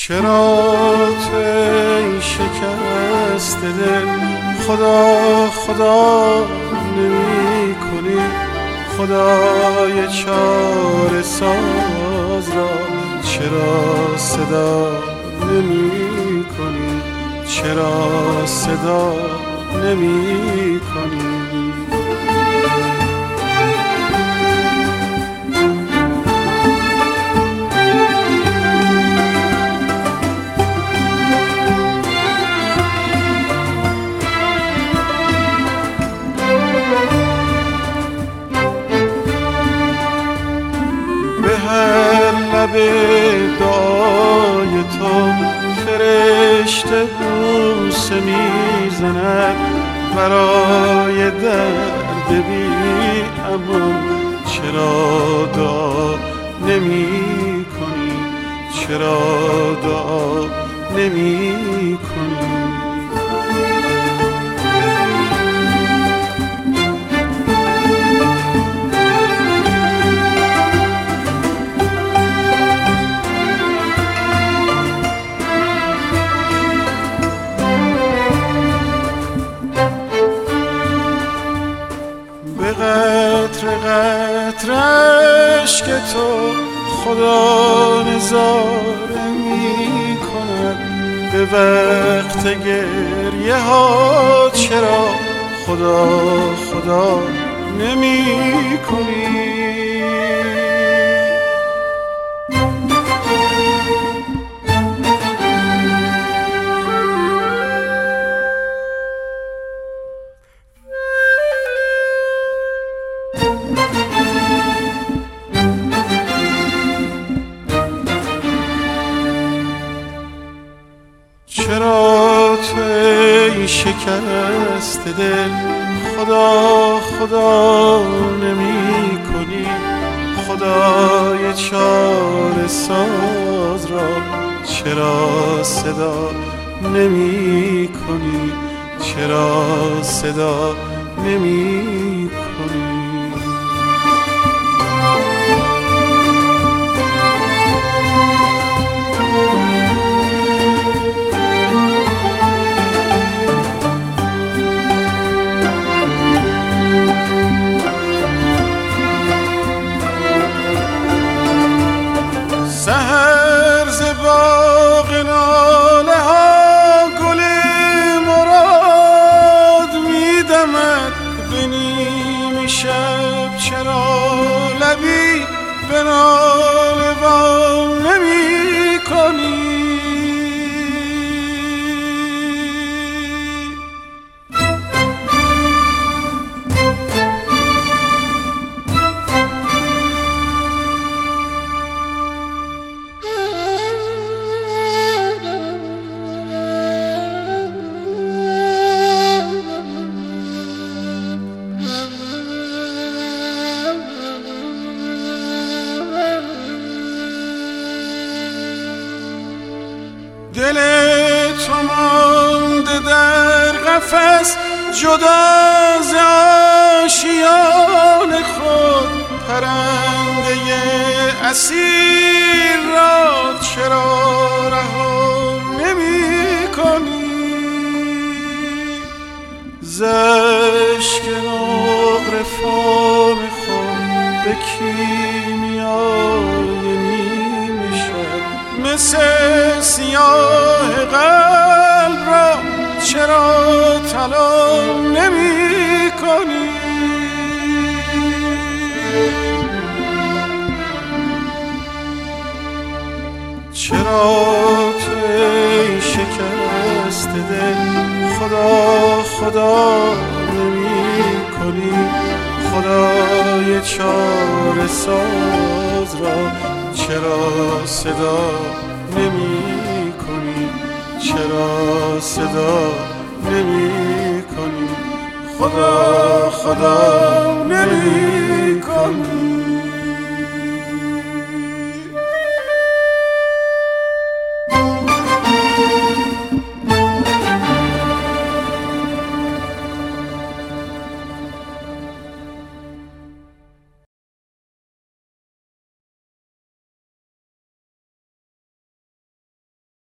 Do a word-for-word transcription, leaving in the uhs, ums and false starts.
چرا تو این شکست دل خدا خدا نمی کنی؟ خدای چاره ساز را چرا صدا نمی کنی؟ چرا صدا نمی کنی؟ به دعای تو فرشته بوسه میزند برای درد بی امان. چرا دعا نمی کنی؟ چرا دعا نمی کنی؟ قطر قطر اشک تو خدا نظاره می کند. به وقت گریه ها چرا خدا خدا نمی کنی؟ چرا تو این شکست دل خدا خدا نمی کنی؟ خدای چاره ساز را چرا صدا نمی کنی؟ چرا صدا نمی کنی؟ سحر ز باغ ناله ها گل مراد میدمد به نیم شب. چرا لبی به ناله وا نمی کنی؟ دل تو مانده در قفس جدا ز آشیان خود. پرنده اسیر را چرا رها نمی کنی؟ ز اشک نقره فام خود به کیمیای نیمه شب مثل سیاه قلب را چرا طلا نمی کنی؟ چرا تو این شکست دل خدا خدا نمی کنی؟ خدای چاره ساز را چرا صدا نمی کنی؟ چرا صدا نمی کنی؟ خدا خدا نمی کنی؟